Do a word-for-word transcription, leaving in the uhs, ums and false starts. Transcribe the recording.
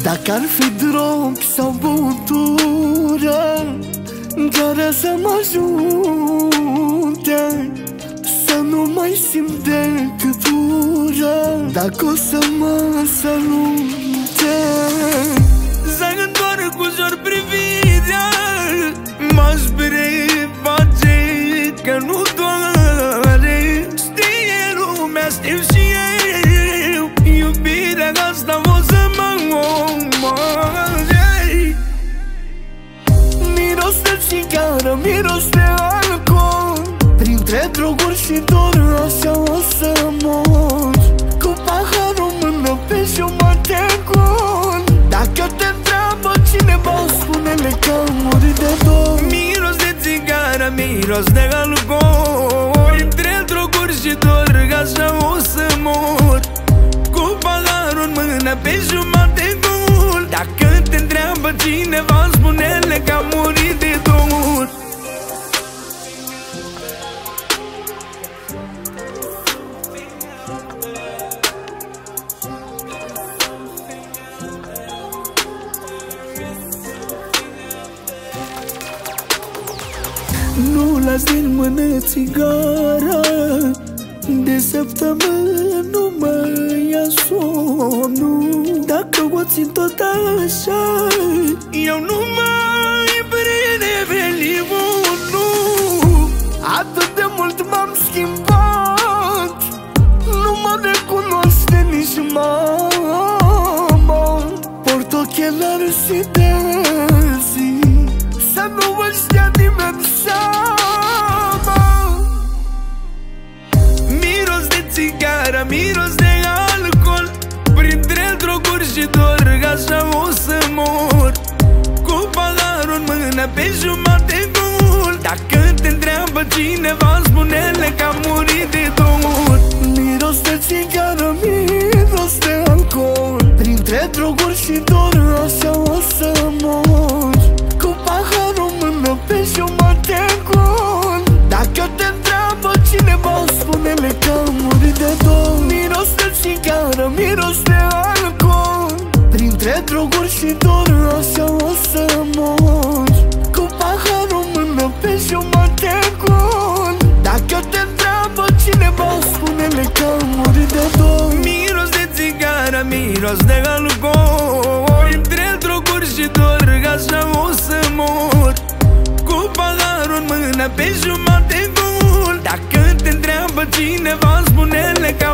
Dacă ar fi drog sau băutură care să mă ajute să nu mai simt decât ură, dacă o să mă salute. Să-mi întorc ușor privirea, m-aș preface că nu doare. Știe lumea, știu și eu, iubirea asta o să mă omoare. Miros de țigară, miros de alcool, printre droguri și dor, așa o să mor. Cu paharul în mână, pe jumate gol. Dacă te întreabă cineva, spune-le că am murit de dor. Miros de țigară, miros de alcool, printre droguri și dor, așa o să mor. Cu paharul în mână, pe jumate gol. Dacă te întreabă cineva, spune-le că am murit de dor. Nu las din mână țigara, de săptămâni nu mă ia somnul. Dacă o țin tot așa, eu nu mai prinde velivul, nu. Atât de mult m-am schimbat, nu mă recunoaște nici mama. Port ochelari și de zi, să nu vă știa nimeni seama. Miros de țigară, miros de alcool, printre droguri și dor, așa o să mor. Cu paharul în mână, pe jumate gol. Dacă te întreabă cineva, spune-le că am murit de dor. Miros de țigară, miros de alcool, printre droguri și dor, așa o să mor. Cu paharul în mână, pe jumate gol. Dacă te întreabă cineva, spune-le că am murit de dor. Miros de țigară, miros de alcool, printre droguri și dor, așa o să mor. Cu paharul în mână, pe jumate gol. Dacă te întreabă cineva, spune-le că am murit de dor. Miros de țigară, miros de alcool, printre droguri și dor, așa o să mor. Cu paharul în mână, pe jumate gol. Dacă te întreabă cineva, spune-le că